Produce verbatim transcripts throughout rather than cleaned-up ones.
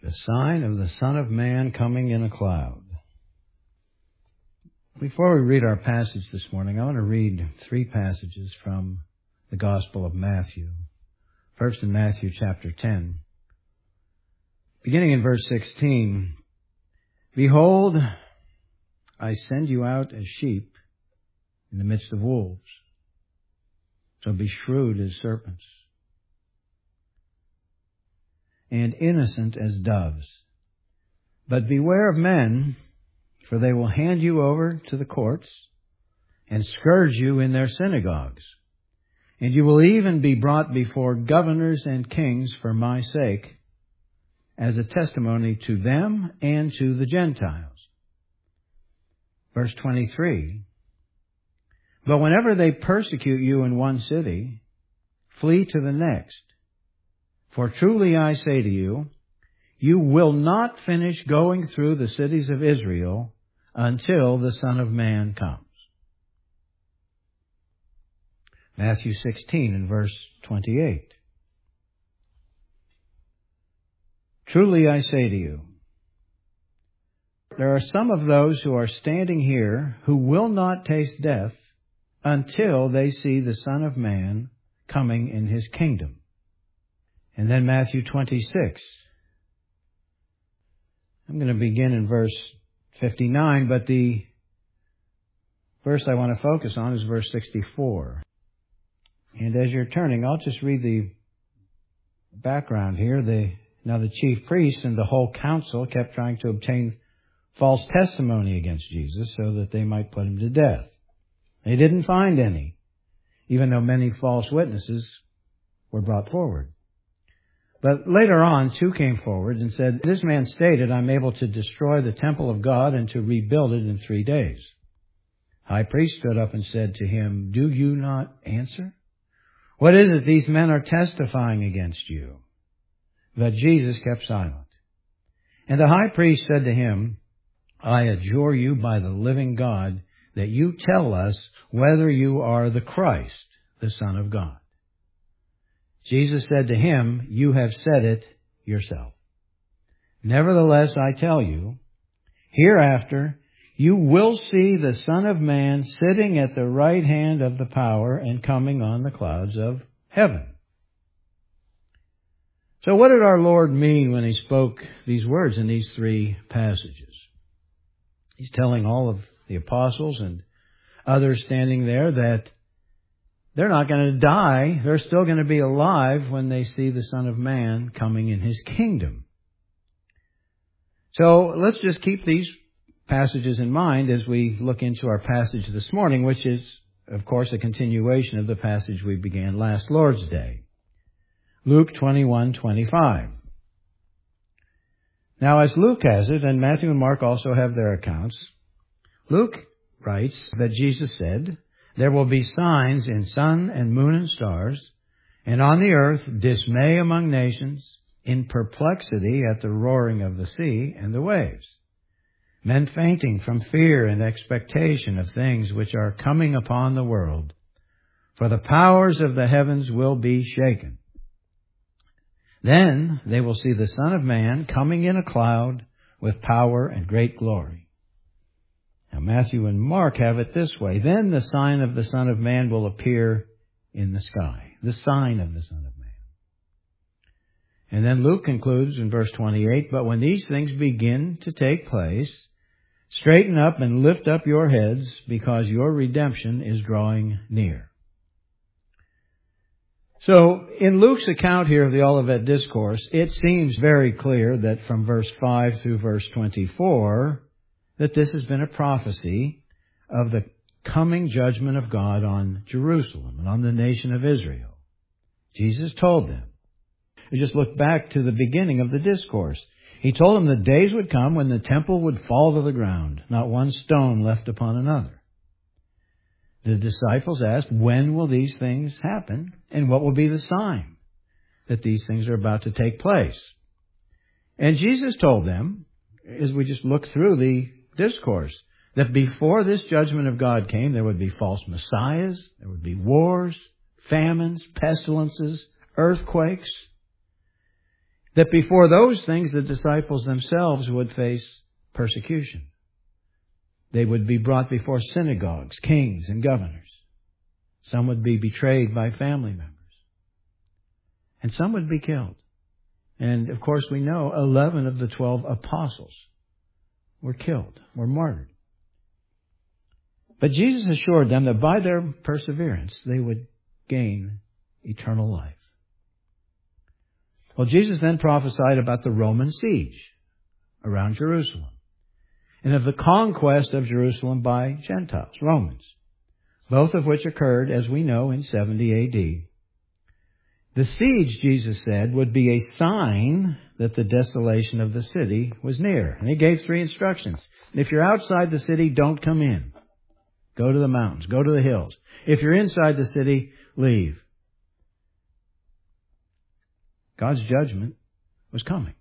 The sign of the Son of Man coming in a cloud. Before we read our passage this morning, I want to read three passages from the Gospel of Matthew. First in Matthew chapter ten. Beginning in verse sixteen. Behold, I send you out as sheep in the midst of wolves. So be shrewd as serpents, and innocent as doves. But beware of men, for they will hand you over to the courts and scourge you in their synagogues. And you will even be brought before governors and kings for my sake, as a testimony to them and to the Gentiles. Verse twenty-three. But whenever they persecute you in one city, flee to the next. For truly I say to you, you will not finish going through the cities of Israel until the Son of Man comes. Matthew sixteen and verse twenty-eight. Truly I say to you, there are some of those who are standing here who will not taste death until they see the Son of Man coming in His kingdom. And then Matthew twenty-six. I'm going to begin in verse fifty-nine, but the verse I want to focus on is verse sixty-four. And as you're turning, I'll just read the background here. The, now the chief priests and the whole council kept trying to obtain false testimony against Jesus so that they might put Him to death. They didn't find any, even though many false witnesses were brought forward. But later on, two came forward and said, this man stated, I'm able to destroy the temple of God and to rebuild it in three days. High priest stood up and said to him, do you not answer? What is it these men are testifying against you? But Jesus kept silent. And the high priest said to him, I adjure you by the living God that you tell us whether you are the Christ, the Son of God. Jesus said to him, you have said it yourself. Nevertheless, I tell you, hereafter you will see the Son of Man sitting at the right hand of the power and coming on the clouds of heaven. So what did our Lord mean when He spoke these words in these three passages? He's telling all of the apostles and others standing there that they're not going to die. They're still going to be alive when they see the Son of Man coming in His kingdom. So let's just keep these passages in mind as we look into our passage this morning, which is, of course, a continuation of the passage we began last Lord's Day. Luke twenty-one twenty-five. Now, as Luke has it, and Matthew and Mark also have their accounts, Luke writes that Jesus said, there will be signs in sun and moon and stars, and on the earth dismay among nations, in perplexity at the roaring of the sea and the waves. Men fainting from fear and expectation of things which are coming upon the world. For the powers of the heavens will be shaken. Then they will see the Son of Man coming in a cloud with power and great glory. Now Matthew and Mark have it this way. Then the sign of the Son of Man will appear in the sky. The sign of the Son of Man. And then Luke concludes in verse twenty-eight, but when these things begin to take place, straighten up and lift up your heads, because your redemption is drawing near. So, in Luke's account here of the Olivet Discourse, it seems very clear that from verse five through verse twenty-four, that this has been a prophecy of the coming judgment of God on Jerusalem and on the nation of Israel. Jesus told them. We just look back to the beginning of the discourse. He told them the days would come when the temple would fall to the ground, not one stone left upon another. The disciples asked, when will these things happen? And what will be the sign that these things are about to take place? And Jesus told them, as we just look through the discourse, that before this judgment of God came, there would be false messiahs, there would be wars, famines, pestilences, earthquakes. that before those things the disciples themselves would face persecution. They would be brought before synagogues, kings, and governors. Some would be betrayed by family members. And some would be killed. And of course we know eleven of the twelve apostles were killed, were martyred. But Jesus assured them that by their perseverance they would gain eternal life. Well, Jesus then prophesied about the Roman siege around Jerusalem and of the conquest of Jerusalem by Gentiles, Romans, both of which occurred, as we know, in seventy A D. The siege, Jesus said, would be a sign that the desolation of the city was near. And he gave three instructions. If you're outside the city, don't come in. Go to the mountains. Go to the hills. If you're inside the city, leave. God's judgment was coming.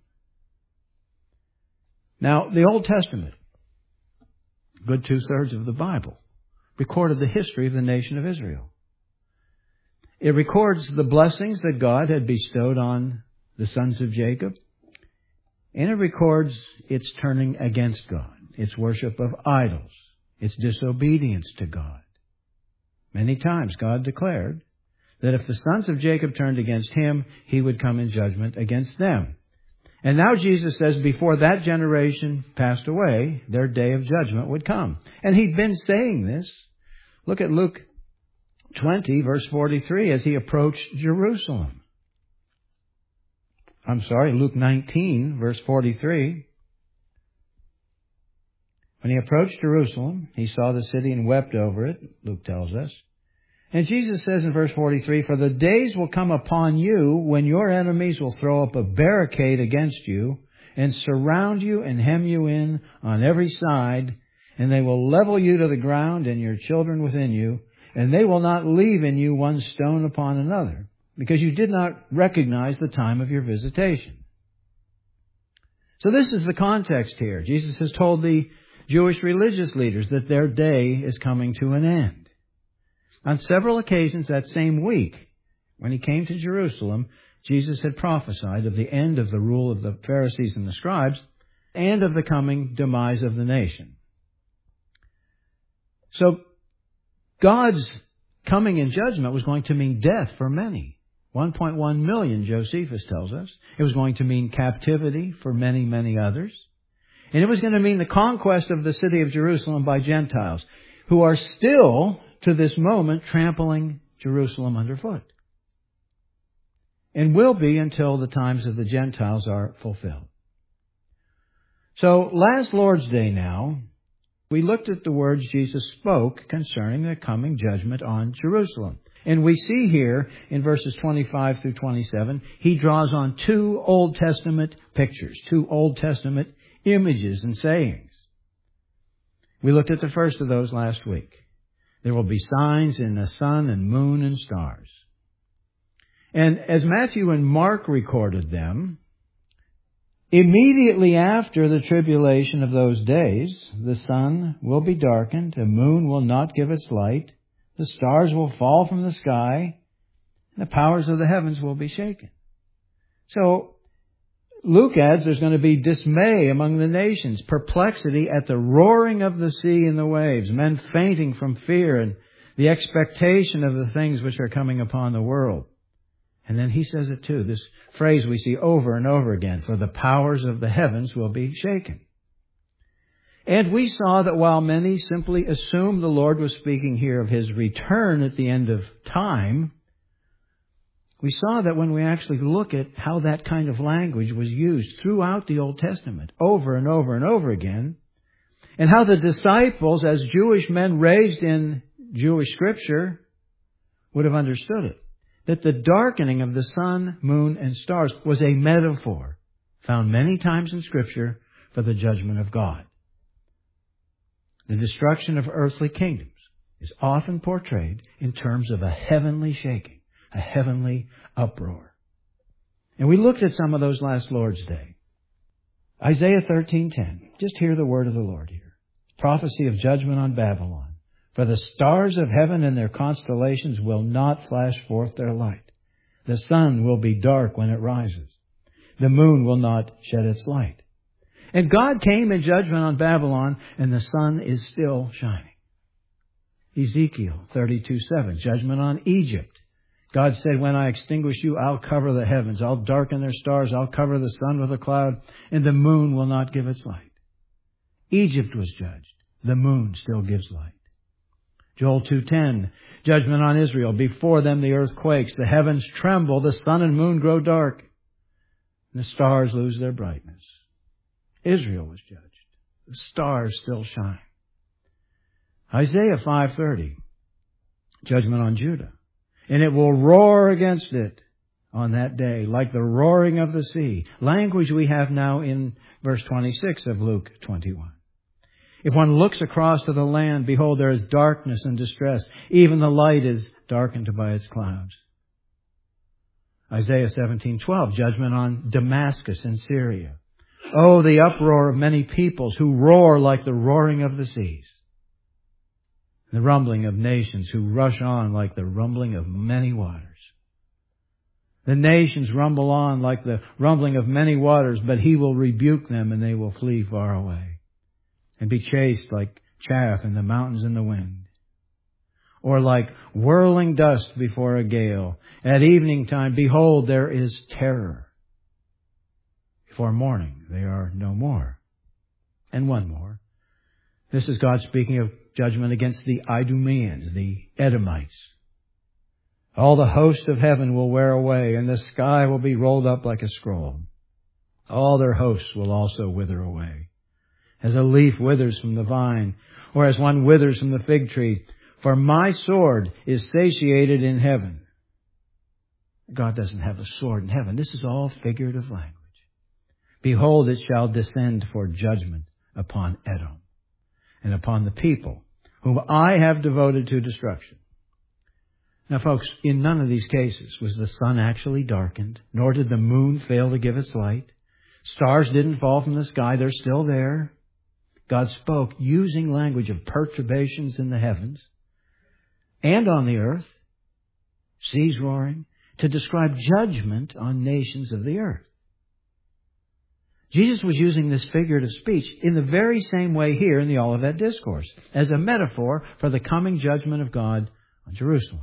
Now, the Old Testament, a good two-thirds of the Bible, recorded the history of the nation of Israel. It records the blessings that God had bestowed on the sons of Jacob, and it records its turning against God, its worship of idols, its disobedience to God. Many times God declared that if the sons of Jacob turned against Him, He would come in judgment against them. And now Jesus says before that generation passed away, their day of judgment would come. And He'd been saying this. Look at Luke twenty, verse forty-three, as He approached Jerusalem. I'm sorry, Luke nineteen, verse forty-three. When He approached Jerusalem, He saw the city and wept over it, Luke tells us. And Jesus says in verse forty-three, "For the days will come upon you when your enemies will throw up a barricade against you and surround you and hem you in on every side, and they will level you to the ground and your children within you, and they will not leave in you one stone upon another, because you did not recognize the time of your visitation." So this is the context here. Jesus has told the Jewish religious leaders that their day is coming to an end. On several occasions that same week, when He came to Jerusalem, Jesus had prophesied of the end of the rule of the Pharisees and the scribes and of the coming demise of the nation. So God's coming in judgment was going to mean death for many. one point one million, Josephus tells us. It was going to mean captivity for many, many others. And it was going to mean the conquest of the city of Jerusalem by Gentiles, who are still, to this moment, trampling Jerusalem underfoot. And will be until the times of the Gentiles are fulfilled. So, last Lord's Day now, we looked at the words Jesus spoke concerning the coming judgment on Jerusalem. And we see here in verses twenty-five through twenty-seven, He draws on two Old Testament pictures, two Old Testament images and sayings. We looked at the first of those last week. There will be signs in the sun and moon and stars. And as Matthew and Mark recorded them, immediately after the tribulation of those days, the sun will be darkened, the moon will not give its light, the stars will fall from the sky, and the powers of the heavens will be shaken. So, Luke adds there's going to be dismay among the nations, perplexity at the roaring of the sea and the waves, men fainting from fear and the expectation of the things which are coming upon the world. And then he says it too, this phrase we see over and over again, for the powers of the heavens will be shaken. And we saw that while many simply assumed the Lord was speaking here of His return at the end of time, we saw that when we actually look at how that kind of language was used throughout the Old Testament, over and over and over again, and how the disciples, as Jewish men raised in Jewish Scripture, would have understood it, that the darkening of the sun, moon, and stars was a metaphor found many times in Scripture for the judgment of God. The destruction of earthly kingdoms is often portrayed in terms of a heavenly shaking, a heavenly uproar. And we looked at some of those last Lord's Day. Isaiah thirteen ten. Just hear the word of the Lord here. Prophecy of judgment on Babylon. For the stars of heaven and their constellations will not flash forth their light. The sun will be dark when it rises. The moon will not shed its light. And God came in judgment on Babylon, and the sun is still shining. Ezekiel thirty-two seven, judgment on Egypt. God said, when I extinguish you, I'll cover the heavens. I'll darken their stars. I'll cover the sun with a cloud, and the moon will not give its light. Egypt was judged. The moon still gives light. Joel two ten, judgment on Israel. Before them the earth quakes, the heavens tremble, the sun and moon grow dark, and the stars lose their brightness. Israel was judged. The stars still shine. Isaiah five thirty, judgment on Judah. And it will roar against it on that day, like the roaring of the sea. Language we have now in verse twenty-six of Luke twenty-one. If one looks across to the land, behold, there is darkness and distress. Even the light is darkened by its clouds. Isaiah seventeen twelve, judgment on Damascus in Syria. Oh, the uproar of many peoples who roar like the roaring of the seas. The rumbling of nations who rush on like the rumbling of many waters. The nations rumble on like the rumbling of many waters, but he will rebuke them and they will flee far away and be chased like chaff in the mountains in the wind, or like whirling dust before a gale. At evening time, behold, there is terror. Before morning, they are no more. And one more. This is God speaking of judgment against the Idumeans, the Edomites. All the host of heaven will wear away, and the sky will be rolled up like a scroll. All their hosts will also wither away, as a leaf withers from the vine, or as one withers from the fig tree. For my sword is satiated in heaven. God doesn't have a sword in heaven. This is all figurative language. Behold, it shall descend for judgment upon Edom, and upon the people whom I have devoted to destruction. Now, folks, in none of these cases was the sun actually darkened, nor did the moon fail to give its light. Stars didn't fall from the sky. They're still there. God spoke using language of perturbations in the heavens and on the earth, seas roaring, to describe judgment on nations of the earth. Jesus was using this figurative speech in the very same way here in the Olivet Discourse, as a metaphor for the coming judgment of God on Jerusalem.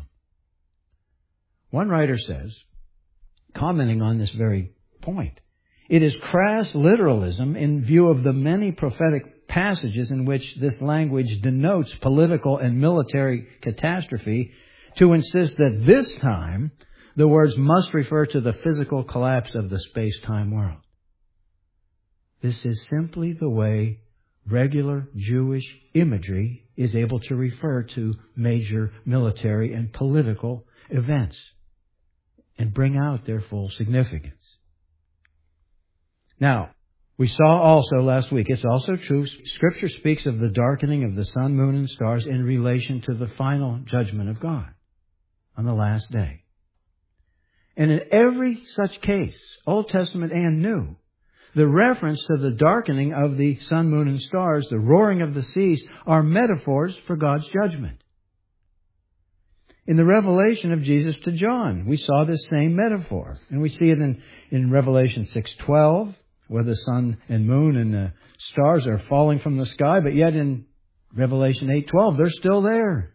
One writer says, commenting on this very point, it is crass literalism in view of the many prophetic passages in which this language denotes political and military catastrophe to insist that this time the words must refer to the physical collapse of the space-time world. This is simply the way regular Jewish imagery is able to refer to major military and political events and bring out their full significance. Now, we saw also last week, it's also true, Scripture speaks of the darkening of the sun, moon, and stars in relation to the final judgment of God on the last day. And in every such case, Old Testament and New, the reference to the darkening of the sun, moon, and stars, the roaring of the seas, are metaphors for God's judgment. In the revelation of Jesus to John, we saw this same metaphor. And we see it in, in Revelation six twelve, where the sun and moon and the stars are falling from the sky, but yet in Revelation eight twelve, they're still there.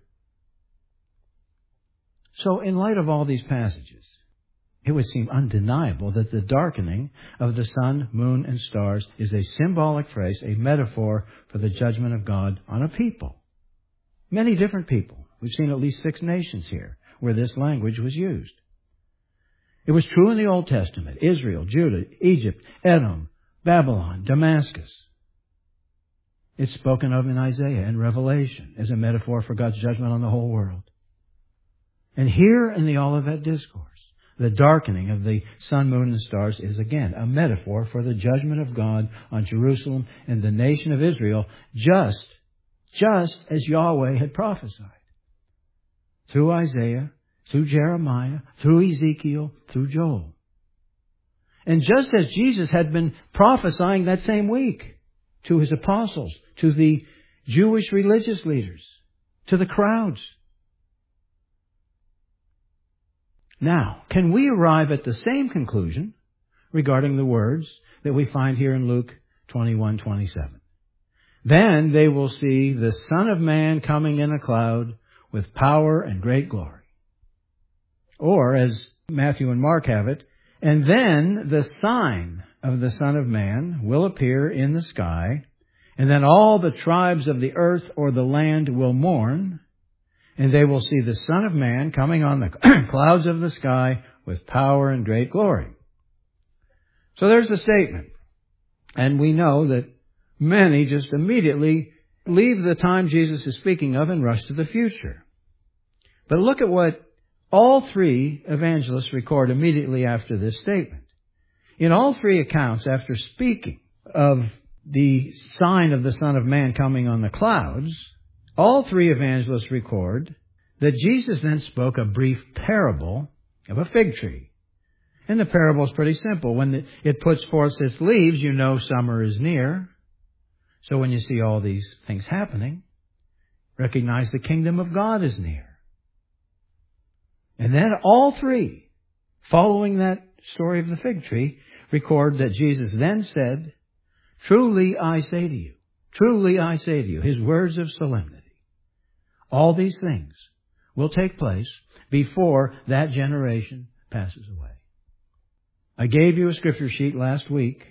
So in light of all these passages, it would seem undeniable that the darkening of the sun, moon, and stars is a symbolic phrase, a metaphor for the judgment of God on a people. Many different people. We've seen at least six nations here where this language was used. It was true in the Old Testament. Israel, Judah, Egypt, Edom, Babylon, Damascus. It's spoken of in Isaiah and Revelation as a metaphor for God's judgment on the whole world. And here in the Olivet Discourse, the darkening of the sun, moon, and stars is again a metaphor for the judgment of God on Jerusalem and the nation of Israel, just, just as Yahweh had prophesied. Through Isaiah, through Jeremiah, through Ezekiel, through Joel. And just as Jesus had been prophesying that same week to his apostles, to the Jewish religious leaders, to the crowds. Now, can we arrive at the same conclusion regarding the words that we find here in Luke twenty-one twenty-seven. Then they will see the Son of Man coming in a cloud with power and great glory. Or, as Matthew and Mark have it, and then the sign of the Son of Man will appear in the sky, and then all the tribes of the earth or the land will mourn, and they will see the Son of Man coming on the clouds of the sky with power and great glory. So there's the statement. And we know that many just immediately leave the time Jesus is speaking of and rush to the future. But look at what all three evangelists record immediately after this statement. In all three accounts, after speaking of the sign of the Son of Man coming on the clouds, all three evangelists record that Jesus then spoke a brief parable of a fig tree. And the parable is pretty simple. When it puts forth its leaves, you know summer is near. So when you see all these things happening, recognize the kingdom of God is near. And then all three, following that story of the fig tree, record that Jesus then said, "Truly I say to you, truly I say to you," his words of solemnity, all these things will take place before that generation passes away. I gave you a scripture sheet last week,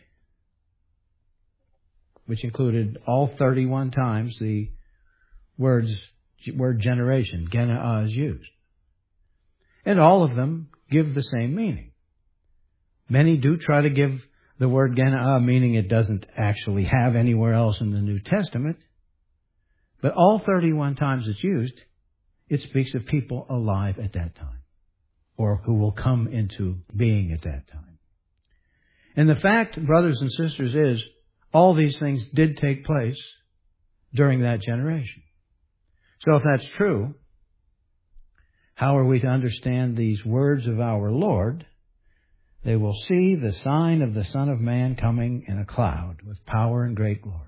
which included all thirty-one times the words, word generation, genaa, is used. And all of them give the same meaning. Many do try to give the word genaa meaning it doesn't actually have anywhere else in the New Testament. But all thirty-one times it's used, it speaks of people alive at that time, or who will come into being at that time. And the fact, brothers and sisters, is all these things did take place during that generation. So if that's true, how are we to understand these words of our Lord? They will see the sign of the Son of Man coming in a cloud with power and great glory.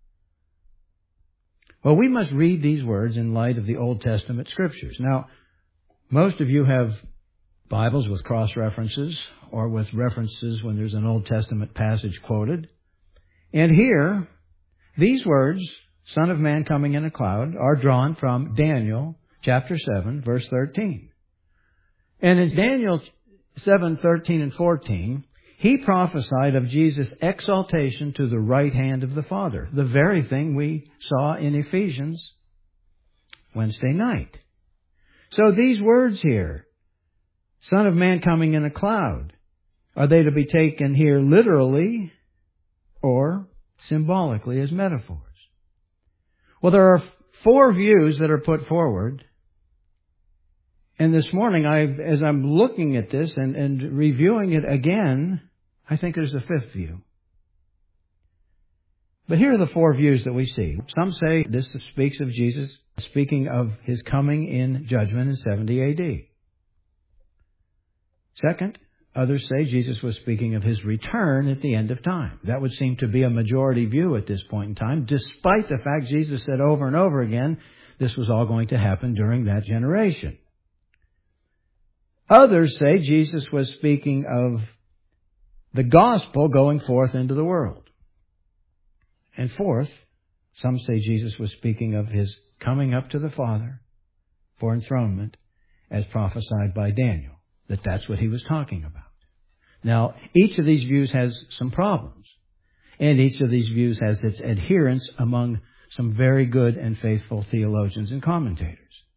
Well, we must read these words in light of the Old Testament Scriptures. Now, most of you have Bibles with cross-references or with references when there's an Old Testament passage quoted. And here, these words, Son of Man coming in a cloud, are drawn from Daniel chapter seven, verse thirteen. And in Daniel seven, thirteen and fourteen, he prophesied of Jesus' exaltation to the right hand of the Father, the very thing we saw in Ephesians Wednesday night. So these words here, Son of Man coming in a cloud, are they to be taken here literally or symbolically as metaphors? Well, there are four views that are put forward. And this morning, I, as I'm looking at this and, and reviewing it again, I think there's a fifth view. But here are the four views that we see. Some say this speaks of Jesus speaking of his coming in judgment in seventy A D. Second, others say Jesus was speaking of his return at the end of time. That would seem to be a majority view at this point in time, despite the fact Jesus said over and over again this was all going to happen during that generation. Others say Jesus was speaking of the gospel going forth into the world. And fourth, some say Jesus was speaking of his coming up to the Father for enthronement as prophesied by Daniel, that that's what he was talking about. Now, each of these views has some problems, and each of these views has its adherents among some very good and faithful theologians and commentators.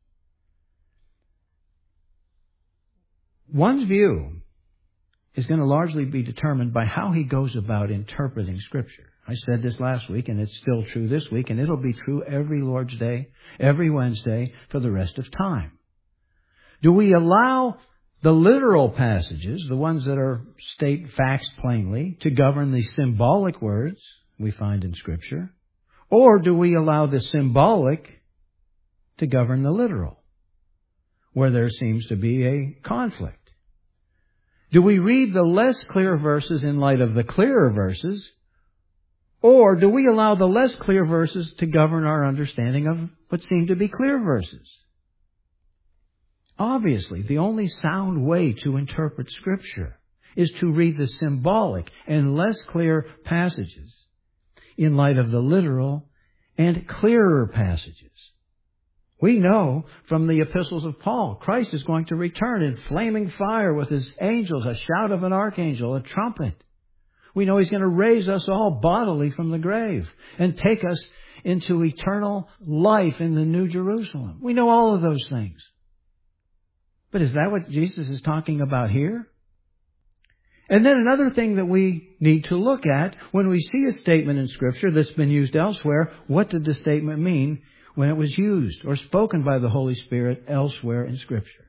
One's view is going to largely be determined by how he goes about interpreting Scripture. I said this last week, and it's still true this week, and it'll be true every Lord's Day, every Wednesday, for the rest of time. Do we allow the literal passages, the ones that are state facts plainly, to govern the symbolic words we find in Scripture? Or do we allow the symbolic to govern the literal, where there seems to be a conflict? Do we read the less clear verses in light of the clearer verses? Or do we allow the less clear verses to govern our understanding of what seem to be clear verses? Obviously, the only sound way to interpret Scripture is to read the symbolic and less clear passages in light of the literal and clearer passages. We know from the epistles of Paul, Christ is going to return in flaming fire with His angels, a shout of an archangel, a trumpet. We know He's going to raise us all bodily from the grave and take us into eternal life in the New Jerusalem. We know all of those things. But is that what Jesus is talking about here? And then another thing that we need to look at when we see a statement in Scripture that's been used elsewhere, what did the statement mean when it was used or spoken by the Holy Spirit elsewhere in Scripture?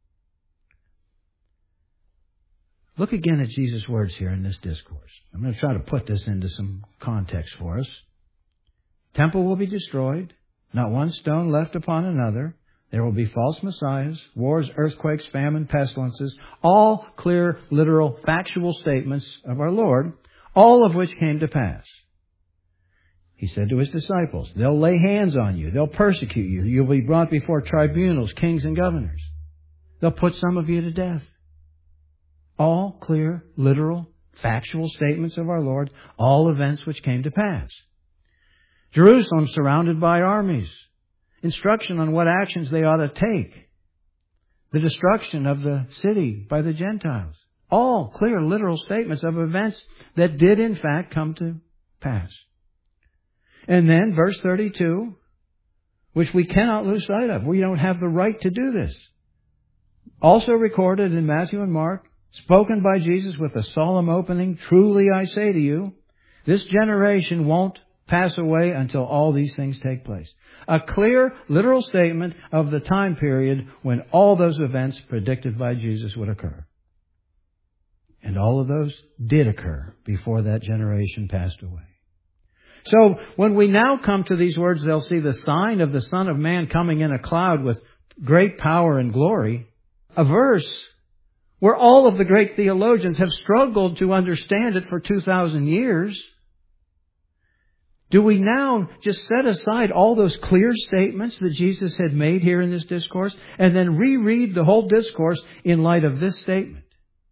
Look again at Jesus' words here in this discourse. I'm going to try to put this into some context for us. Temple will be destroyed, not one stone left upon another. There will be false messiahs, wars, earthquakes, famine, pestilences, all clear, literal, factual statements of our Lord, all of which came to pass. He said to His disciples, they'll lay hands on you, they'll persecute you, you'll be brought before tribunals, kings and governors. They'll put some of you to death. All clear, literal, factual statements of our Lord, all events which came to pass. Jerusalem surrounded by armies. Instruction on what actions they ought to take. The destruction of the city by the Gentiles. All clear, literal statements of events that did in fact come to pass. And then verse thirty-two, which we cannot lose sight of. We don't have the right to do this. Also recorded in Matthew and Mark, spoken by Jesus with a solemn opening, truly I say to you, this generation won't pass away until all these things take place. A clear, literal statement of the time period when all those events predicted by Jesus would occur. And all of those did occur before that generation passed away. So when we now come to these words, they'll see the sign of the Son of Man coming in a cloud with great power and glory. A verse where all of the great theologians have struggled to understand it for two thousand years. Do we now just set aside all those clear statements that Jesus had made here in this discourse and then reread the whole discourse in light of this statement?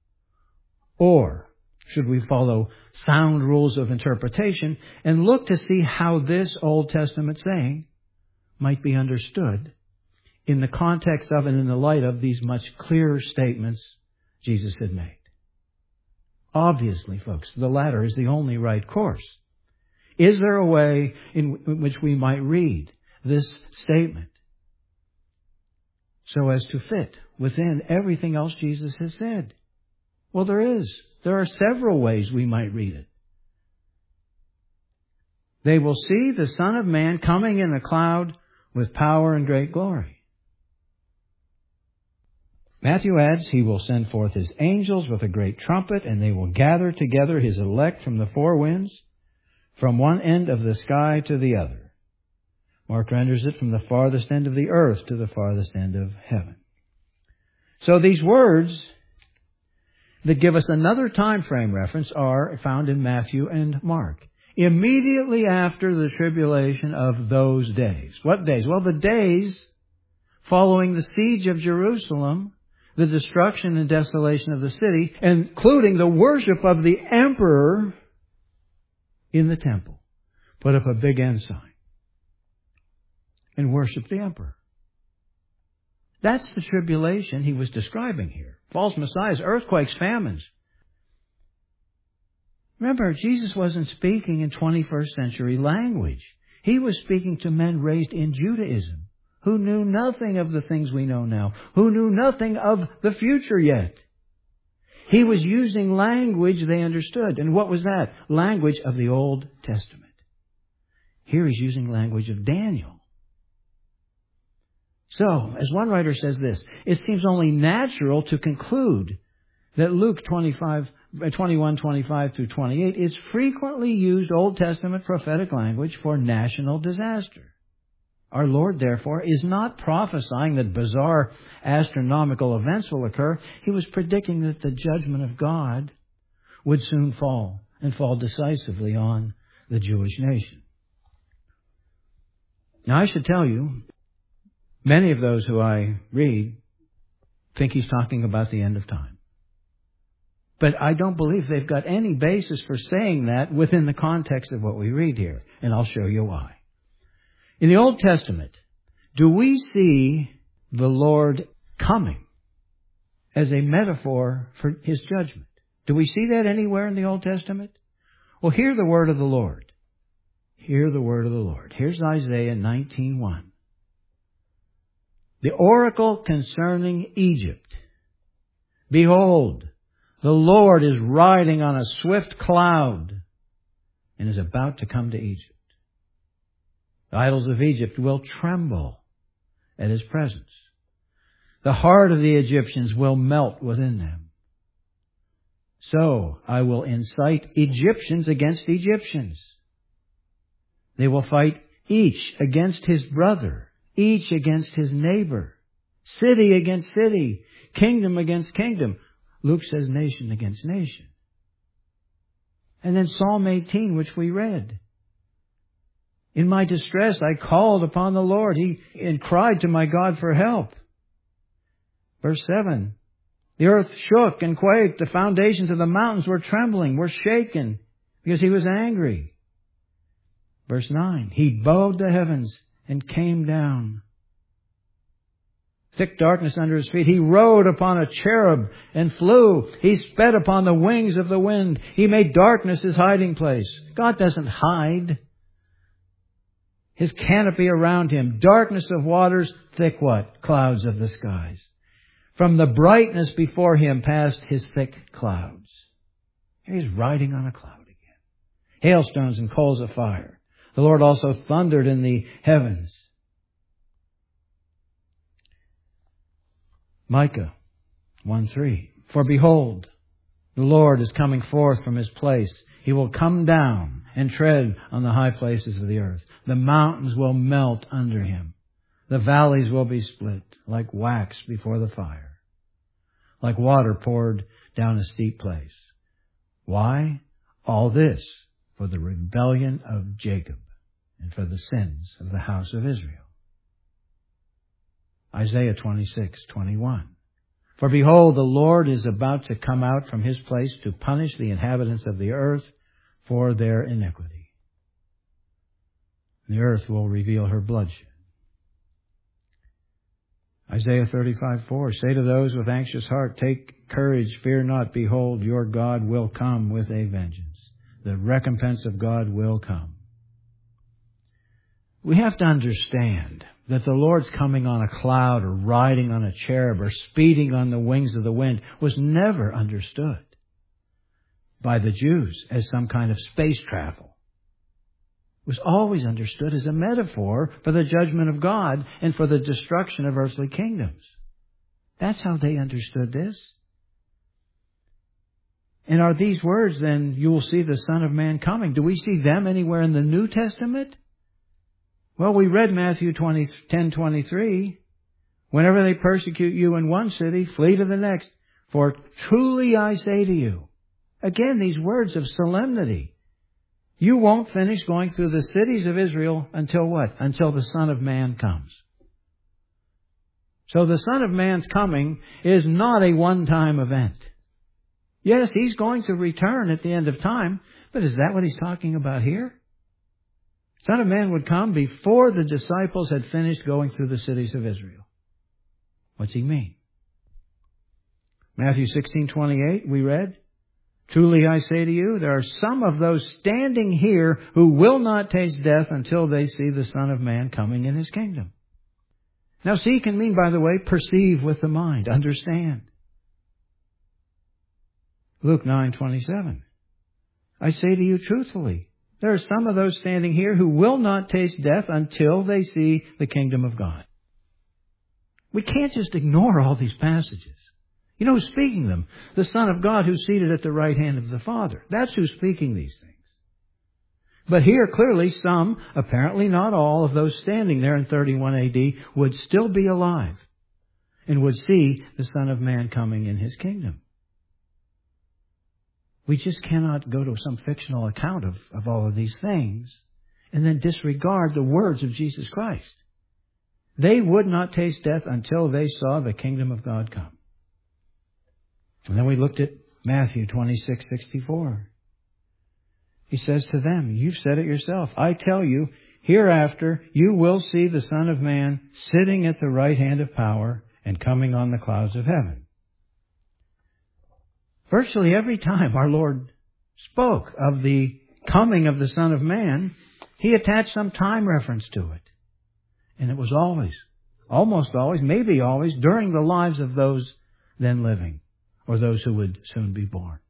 Or should we follow sound rules of interpretation and look to see how this Old Testament saying might be understood in the context of and in the light of these much clearer statements Jesus had made? Obviously, folks, the latter is the only right course. Is there a way in which we might read this statement so as to fit within everything else Jesus has said? Well, there is. There are several ways we might read it. They will see the Son of Man coming in a cloud with power and great glory. Matthew adds, He will send forth His angels with a great trumpet, and they will gather together His elect from the four winds, from one end of the sky to the other. Mark renders it from the farthest end of the earth to the farthest end of heaven. So these words that give us another time frame reference are found in Matthew and Mark. Immediately after the tribulation of those days. What days? Well, the days following the siege of Jerusalem, the destruction and desolation of the city, including the worship of the emperor in the temple. Put up a big ensign and worship the emperor. That's the tribulation he was describing here. False messiahs, earthquakes, famines. Remember, Jesus wasn't speaking in twenty-first century language. He was speaking to men raised in Judaism, who knew nothing of the things we know now, who knew nothing of the future yet. He was using language they understood. And what was that? Language of the Old Testament. Here he's using language of Daniel. So, as one writer says this, it seems only natural to conclude that Luke twenty-five, twenty-one, twenty-five through twenty-eight is frequently used Old Testament prophetic language for national disaster. Our Lord, therefore, is not prophesying that bizarre astronomical events will occur. He was predicting that the judgment of God would soon fall, and fall decisively on the Jewish nation. Now, I should tell you, many of those who I read think he's talking about the end of time. But I don't believe they've got any basis for saying that within the context of what we read here. And I'll show you why. In the Old Testament, do we see the Lord coming as a metaphor for His judgment? Do we see that anywhere in the Old Testament? Well, hear the word of the Lord. Hear the word of the Lord. Here's Isaiah nineteen one. The oracle concerning Egypt. Behold, the Lord is riding on a swift cloud and is about to come to Egypt. The idols of Egypt will tremble at His presence. The heart of the Egyptians will melt within them. So I will incite Egyptians against Egyptians. They will fight each against his brother, each against his neighbor, city against city, kingdom against kingdom. Luke says nation against nation. And then Psalm eighteen, which we read. In my distress I called upon the Lord, He and cried to my God for help. Verse seven. The earth shook and quaked. The foundations of the mountains were trembling, were shaken, because He was angry. Verse nine. He bowed the heavens and came down. Thick darkness under His feet. He rode upon a cherub and flew. He sped upon the wings of the wind. He made darkness His hiding place. God doesn't hide. His canopy around Him. Darkness of waters. Thick what? Clouds of the skies. From the brightness before Him passed His thick clouds. He's riding on a cloud again. Hailstones and coals of fire. The Lord also thundered in the heavens. Micah one three. For behold, the Lord is coming forth from His place. He will come down and tread on the high places of the earth. The mountains will melt under Him. The valleys will be split like wax before the fire, like water poured down a steep place. Why? All this for the rebellion of Jacob and for the sins of the house of Israel. Isaiah twenty-six twenty-one. For behold, the Lord is about to come out from His place to punish the inhabitants of the earth for their iniquity. The earth will reveal her bloodshed. Isaiah thirty-five four. Say to those with anxious heart, take courage, fear not. Behold, your God will come with a vengeance. The recompense of God will come. We have to understand that the Lord's coming on a cloud or riding on a cherub or speeding on the wings of the wind was never understood by the Jews as some kind of space travel. It was always understood as a metaphor for the judgment of God and for the destruction of earthly kingdoms. That's how they understood this. And are these words, then, you will see the Son of Man coming? Do we see them anywhere in the New Testament? Well, we read Matthew ten twenty-three. Whenever they persecute you in one city, flee to the next. For truly I say to you. Again, these words of solemnity. You won't finish going through the cities of Israel until what? Until the Son of Man comes. So the Son of Man's coming is not a one-time event. Yes, He's going to return at the end of time, but is that what He's talking about here? Son of Man would come before the disciples had finished going through the cities of Israel. What's He mean? Matthew sixteen twenty-eight, we read, truly I say to you, there are some of those standing here who will not taste death until they see the Son of Man coming in His kingdom. Now see can mean, by the way, perceive with the mind, understand. Luke nine twenty-seven, I say to you truthfully, there are some of those standing here who will not taste death until they see the kingdom of God. We can't just ignore all these passages. You know who's speaking them? The Son of God who's seated at the right hand of the Father. That's who's speaking these things. But here clearly some, apparently not all, of those standing there in thirty-one A D would still be alive and would see the Son of Man coming in His kingdom. We just cannot go to some fictional account of, of all of these things and then disregard the words of Jesus Christ. They would not taste death until they saw the kingdom of God come. And then we looked at Matthew twenty-six sixty-four. He says to them, you've said it yourself. I tell you, hereafter you will see the Son of Man sitting at the right hand of power and coming on the clouds of heaven. Virtually every time our Lord spoke of the coming of the Son of Man, He attached some time reference to it. And it was always, almost always, maybe always, during the lives of those then living, or those who would soon be born.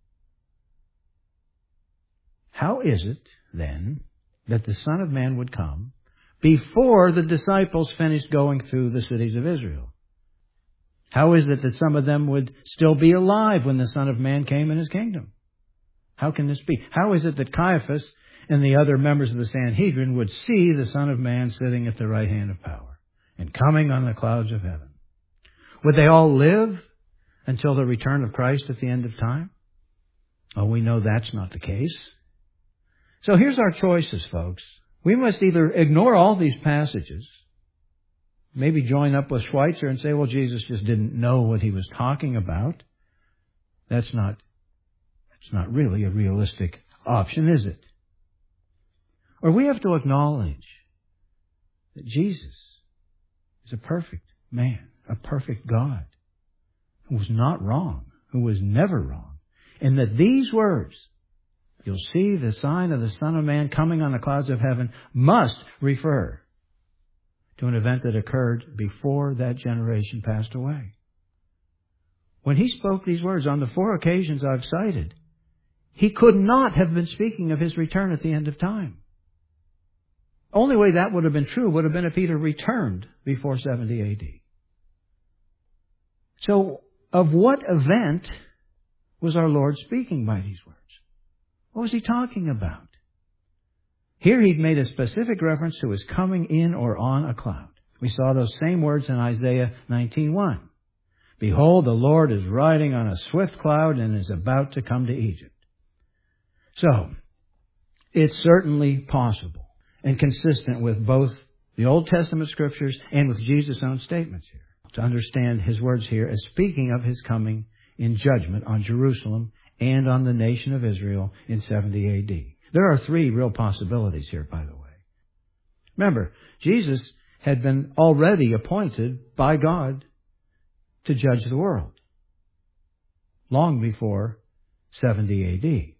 How is it, then, that the Son of Man would come before the disciples finished going through the cities of Israel? How is it that some of them would still be alive when the Son of Man came in His kingdom? How can this be? How is it that Caiaphas and the other members of the Sanhedrin would see the Son of Man sitting at the right hand of power and coming on the clouds of heaven? Would they all live until the return of Christ at the end of time? Oh, we know that's not the case. So here's our choices, folks. We must either ignore all these passages, maybe join up with Schweitzer and say, well, Jesus just didn't know what He was talking about. That's not, that's not really a realistic option, is it? Or we have to acknowledge that Jesus is a perfect man, a perfect God, who was not wrong, who was never wrong, and that these words, you'll see the sign of the Son of Man coming on the clouds of heaven, must refer to an event that occurred before that generation passed away. When He spoke these words on the four occasions I've cited, He could not have been speaking of His return at the end of time. Only way that would have been true would have been if He'd have returned before seventy A D. So, of what event was our Lord speaking by these words? What was He talking about? Here He'd made a specific reference to His coming in or on a cloud. We saw those same words in Isaiah nineteen one. Behold, the Lord is riding on a swift cloud and is about to come to Egypt. So, it's certainly possible and consistent with both the Old Testament Scriptures and with Jesus' own statements here to understand His words here as speaking of His coming in judgment on Jerusalem and on the nation of Israel in seventy A D. There are three real possibilities here, by the way. Remember, Jesus had been already appointed by God to judge the world long before seventy A D.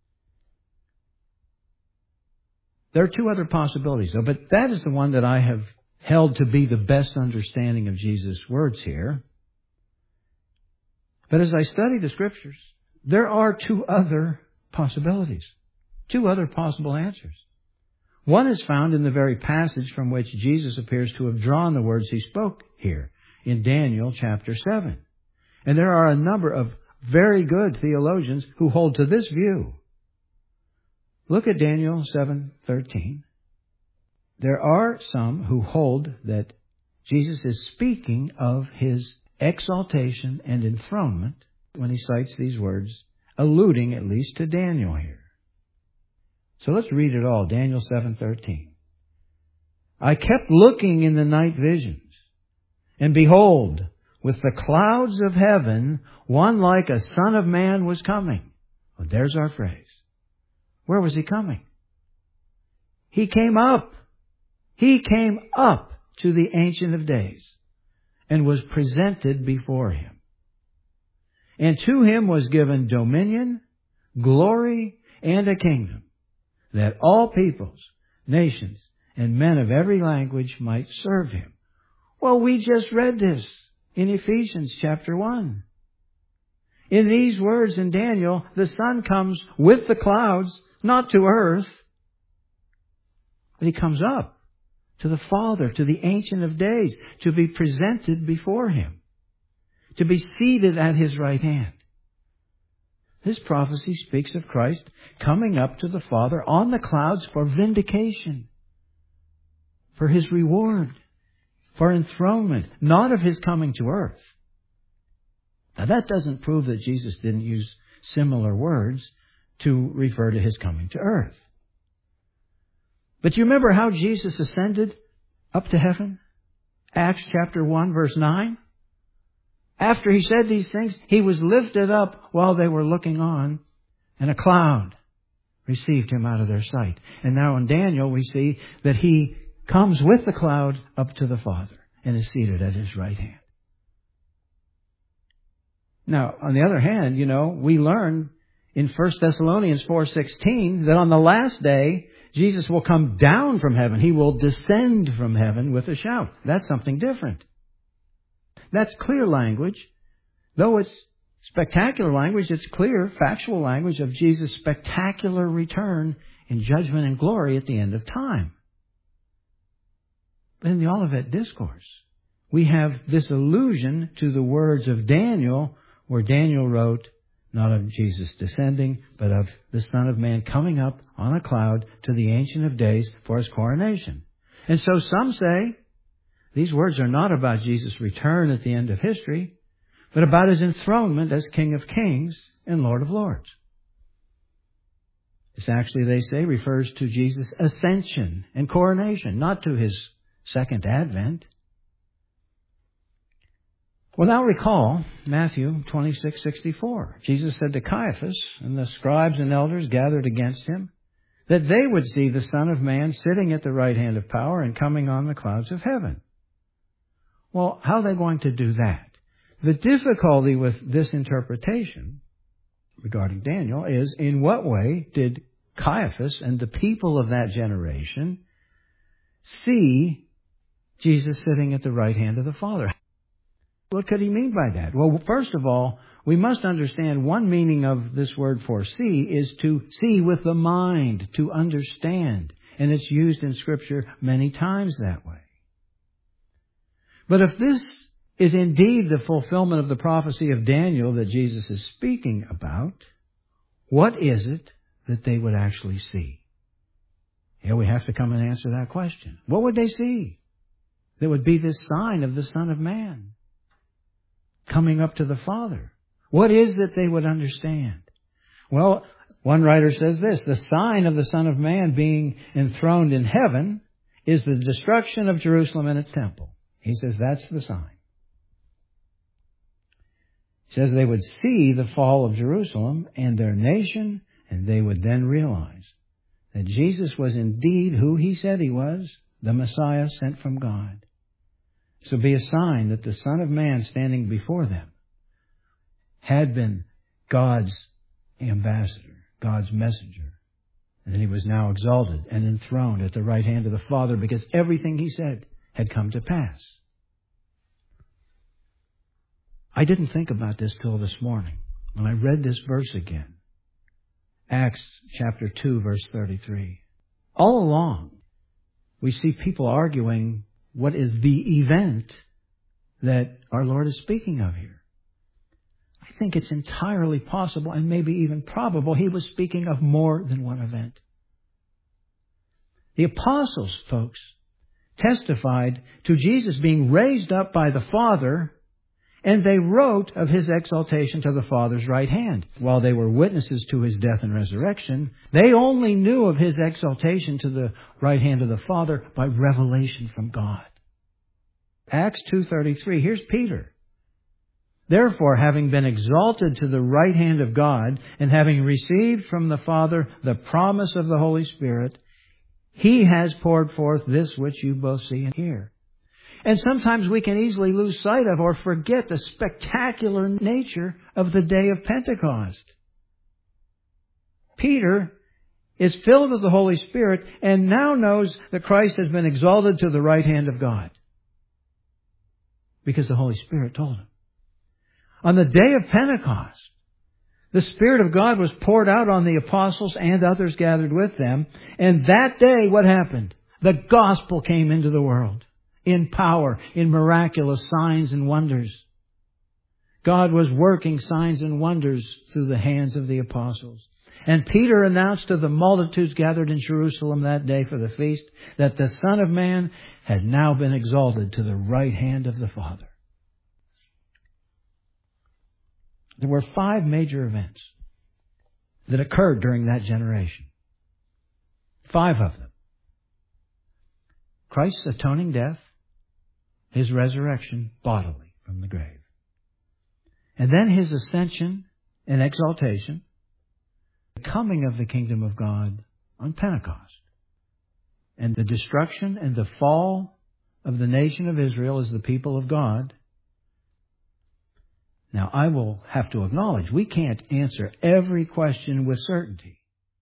There are two other possibilities, though, but that is the one that I have held to be the best understanding of Jesus' words here. But as I study the Scriptures, there are two other possibilities, two other possible answers. One is found in the very passage from which Jesus appears to have drawn the words He spoke here, in Daniel chapter seven. And there are a number of very good theologians who hold to this view. Look at Daniel seven thirteen. There are some who hold that Jesus is speaking of His exaltation and enthronement when He cites these words, alluding at least to Daniel here. So let's read it all. Daniel seven thirteen. I kept looking in the night visions, and behold, with the clouds of heaven, one like a son of man was coming. Well, there's our phrase. Where was He coming? He came up. He came up to the Ancient of Days and was presented before Him. And to Him was given dominion, glory, and a kingdom, that all peoples, nations, and men of every language might serve Him. Well, we just read this in Ephesians chapter one. In these words in Daniel, the Son comes with the clouds, not to earth, but He comes up to the Father, to the Ancient of Days, to be presented before Him, to be seated at His right hand. This prophecy speaks of Christ coming up to the Father on the clouds for vindication, for His reward, for enthronement, not of His coming to earth. Now that doesn't prove that Jesus didn't use similar words to refer to His coming to earth. But you remember how Jesus ascended up to heaven? Acts chapter one, verse nine. After he said these things, he was lifted up while they were looking on, and a cloud received him out of their sight. And now in Daniel we see that he comes with the cloud up to the Father and is seated at his right hand. Now, on the other hand, you know, we learn in First Thessalonians four sixteen that on the last day, Jesus will come down from heaven. He will descend from heaven with a shout. That's something different. That's clear language. Though it's spectacular language, it's clear, factual language of Jesus' spectacular return in judgment and glory at the end of time. But in the Olivet Discourse, we have this allusion to the words of Daniel, where Daniel wrote, not of Jesus descending, but of the Son of Man coming up on a cloud to the Ancient of Days for his coronation. And so some say these words are not about Jesus' return at the end of history, but about his enthronement as King of Kings and Lord of Lords. This actually, they say, refers to Jesus' ascension and coronation, not to his second advent. Well, now recall Matthew twenty-six sixty-four. Jesus said to Caiaphas and the scribes and elders gathered against him that they would see the Son of Man sitting at the right hand of power and coming on the clouds of heaven. Well, how are they going to do that? The difficulty with this interpretation regarding Daniel is, in what way did Caiaphas and the people of that generation see Jesus sitting at the right hand of the Father? What could he mean by that? Well, first of all, we must understand one meaning of this word for see is to see with the mind, to understand. And it's used in Scripture many times that way. But if this is indeed the fulfillment of the prophecy of Daniel that Jesus is speaking about, what is it that they would actually see? Here we have to come and answer that question. What would they see? There would be this sign of the Son of Man coming up to the Father. What is it they would understand? Well, one writer says this, the sign of the Son of Man being enthroned in heaven is the destruction of Jerusalem and its temple. He says that's the sign. He says they would see the fall of Jerusalem and their nation, and they would then realize that Jesus was indeed who he said he was, the Messiah sent from God. So be a sign that the Son of Man standing before them had been God's ambassador, God's messenger. And that he was now exalted and enthroned at the right hand of the Father because everything he said had come to pass. I didn't think about this till this morning when I read this verse again. Acts chapter two, verse thirty-three. All along, we see people arguing what is the event that our Lord is speaking of here. I think it's entirely possible and maybe even probable he was speaking of more than one event. The apostles, folks, testified to Jesus being raised up by the Father, and they wrote of his exaltation to the Father's right hand. While they were witnesses to his death and resurrection, they only knew of his exaltation to the right hand of the Father by revelation from God. Acts two thirty-three, here's Peter. Therefore, having been exalted to the right hand of God, and having received from the Father the promise of the Holy Spirit, he has poured forth this which you both see and hear. And sometimes we can easily lose sight of or forget the spectacular nature of the day of Pentecost. Peter is filled with the Holy Spirit and now knows that Christ has been exalted to the right hand of God, because the Holy Spirit told him. On the day of Pentecost, the Spirit of God was poured out on the apostles and others gathered with them. And that day, what happened? The gospel came into the world in power, in miraculous signs and wonders. God was working signs and wonders through the hands of the apostles. And Peter announced to the multitudes gathered in Jerusalem that day for the feast that the Son of Man had now been exalted to the right hand of the Father. There were five major events that occurred during that generation. Five of them. Christ's atoning death, his resurrection bodily from the grave. And then His ascension and exaltation, the coming of the kingdom of God on Pentecost, and the destruction and the fall of the nation of Israel as the people of God. Now, I will have to acknowledge we can't answer every question with certainty.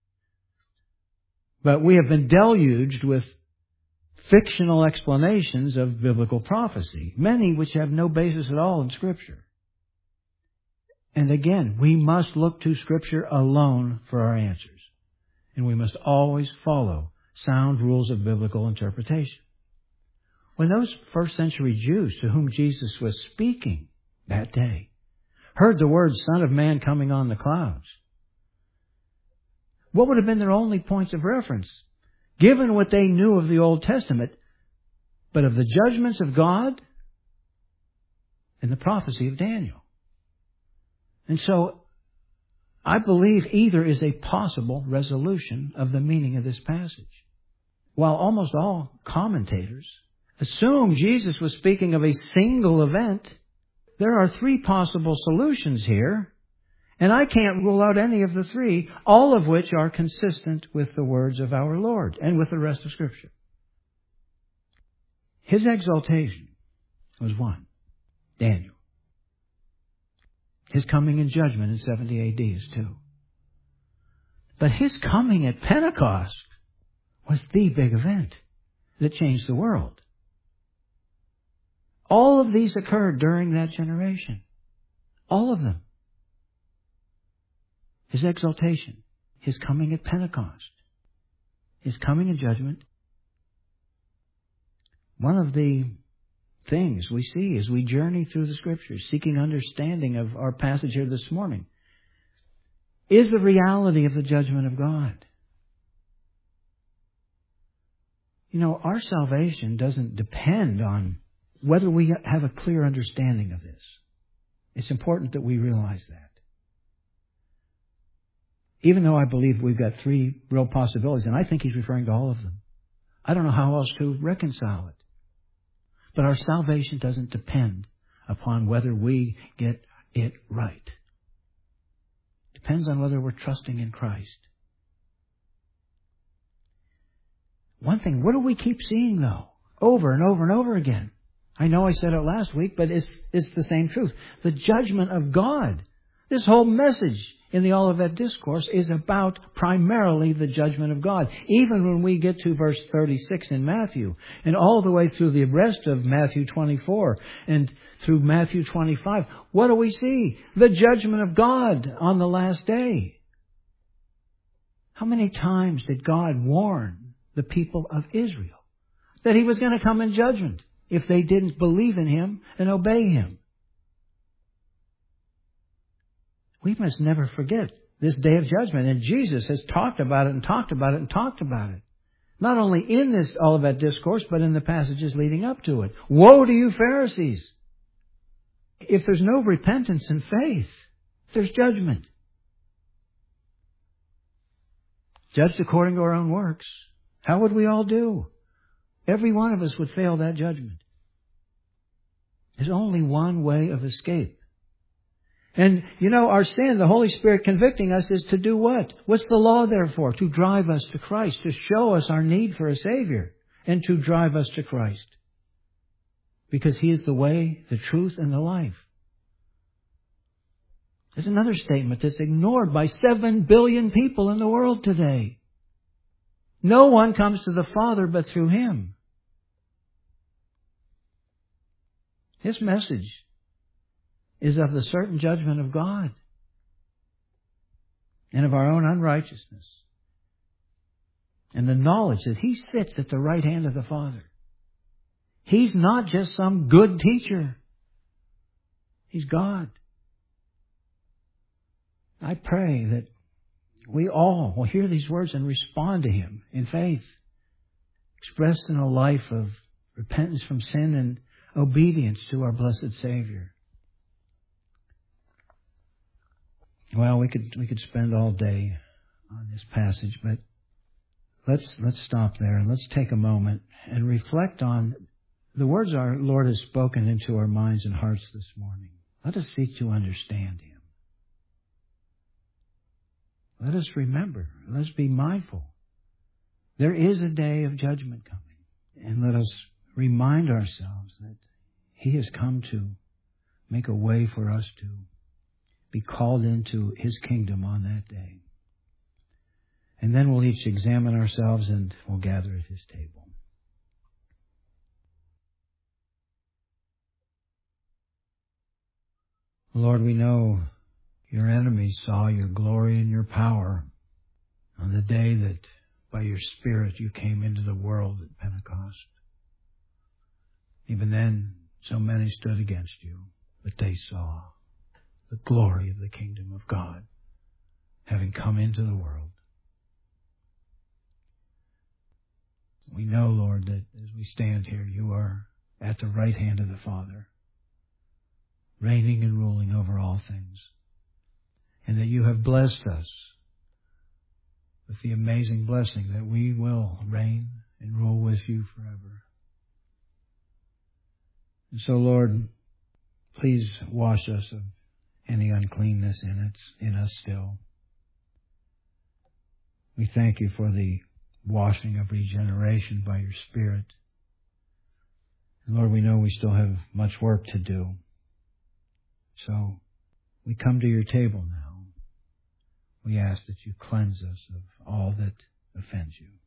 But we have been deluged with fictional explanations of biblical prophecy, many which have no basis at all in Scripture. And again, we must look to Scripture alone for our answers. And we must always follow sound rules of biblical interpretation. When those first century Jews to whom Jesus was speaking that day heard the words, Son of Man coming on the clouds, what would have been their only points of reference, given what they knew of the Old Testament, but of the judgments of God and the prophecy of Daniel? And so, I believe either is a possible resolution of the meaning of this passage. While almost all commentators assume Jesus was speaking of a single event, there are three possible solutions here, and I can't rule out any of the three, all of which are consistent with the words of our Lord and with the rest of Scripture. His exaltation was one, Daniel. His coming in judgment in seventy A D is two. But His coming at Pentecost was the big event that changed the world. All of these occurred during that generation. All of them. His exaltation, His coming at Pentecost, His coming in judgment. One of the things we see as we journey through the Scriptures, seeking understanding of our passage here this morning, is the reality of the judgment of God. You know, our salvation doesn't depend on whether we have a clear understanding of this. It's important that we realize that. Even though I believe we've got three real possibilities, and I think He's referring to all of them. I don't know how else to reconcile it. But our salvation doesn't depend upon whether we get it right. It depends on whether we're trusting in Christ. One thing, what do we keep seeing, though? Over and over and over again. I know I said it last week, but it's, it's the same truth. The judgment of God. This whole message in the Olivet Discourse is about primarily the judgment of God. Even when we get to verse thirty-six in Matthew, and all the way through the rest of Matthew twenty-four, and through Matthew twenty-five, what do we see? The judgment of God on the last day. How many times did God warn the people of Israel that He was going to come in judgment if they didn't believe in Him and obey Him? We must never forget this day of judgment. And Jesus has talked about it and talked about it and talked about it. Not only in this Olivet Discourse, but in the passages leading up to it. Woe to you, Pharisees! If there's no repentance and faith, there's judgment. Judged according to our own works. How would we all do? Every one of us would fail that judgment. There's only one way of escape. And, you know, our sin, the Holy Spirit convicting us, is to do what? What's the law there for? To drive us to Christ, to show us our need for a Savior, and to drive us to Christ. Because He is the way, the truth, and the life. There's another statement that's ignored by seven billion people in the world today. No one comes to the Father but through Him. His message is of the certain judgment of God and of our own unrighteousness and the knowledge that He sits at the right hand of the Father. He's not just some good teacher. He's God. I pray that we all will hear these words and respond to Him in faith, expressed in a life of repentance from sin and obedience to our blessed Savior. Well, we could we could spend all day on this passage, but let's let's stop there and let's take a moment and reflect on the words our Lord has spoken into our minds and hearts this morning. Let us seek to understand Him. Let us remember. Let us be mindful. There is a day of judgment coming. And let us remind ourselves that He has come to make a way for us to be called into His kingdom on that day. And then we'll each examine ourselves and we'll gather at His table. Lord, we know your enemies saw your glory and your power on the day that by your Spirit you came into the world at Pentecost. Even then, so many stood against you, but they saw the glory of the kingdom of God having come into the world. We know, Lord, that as we stand here, you are at the right hand of the Father, reigning and ruling over all things, and that you have blessed us with the amazing blessing that we will reign and rule with you forever. And so, Lord, please wash us of any uncleanness in it, in us still. We thank you for the washing of regeneration by your Spirit. And Lord, we know we still have much work to do. So we come to your table now. We ask that you cleanse us of all that offends you.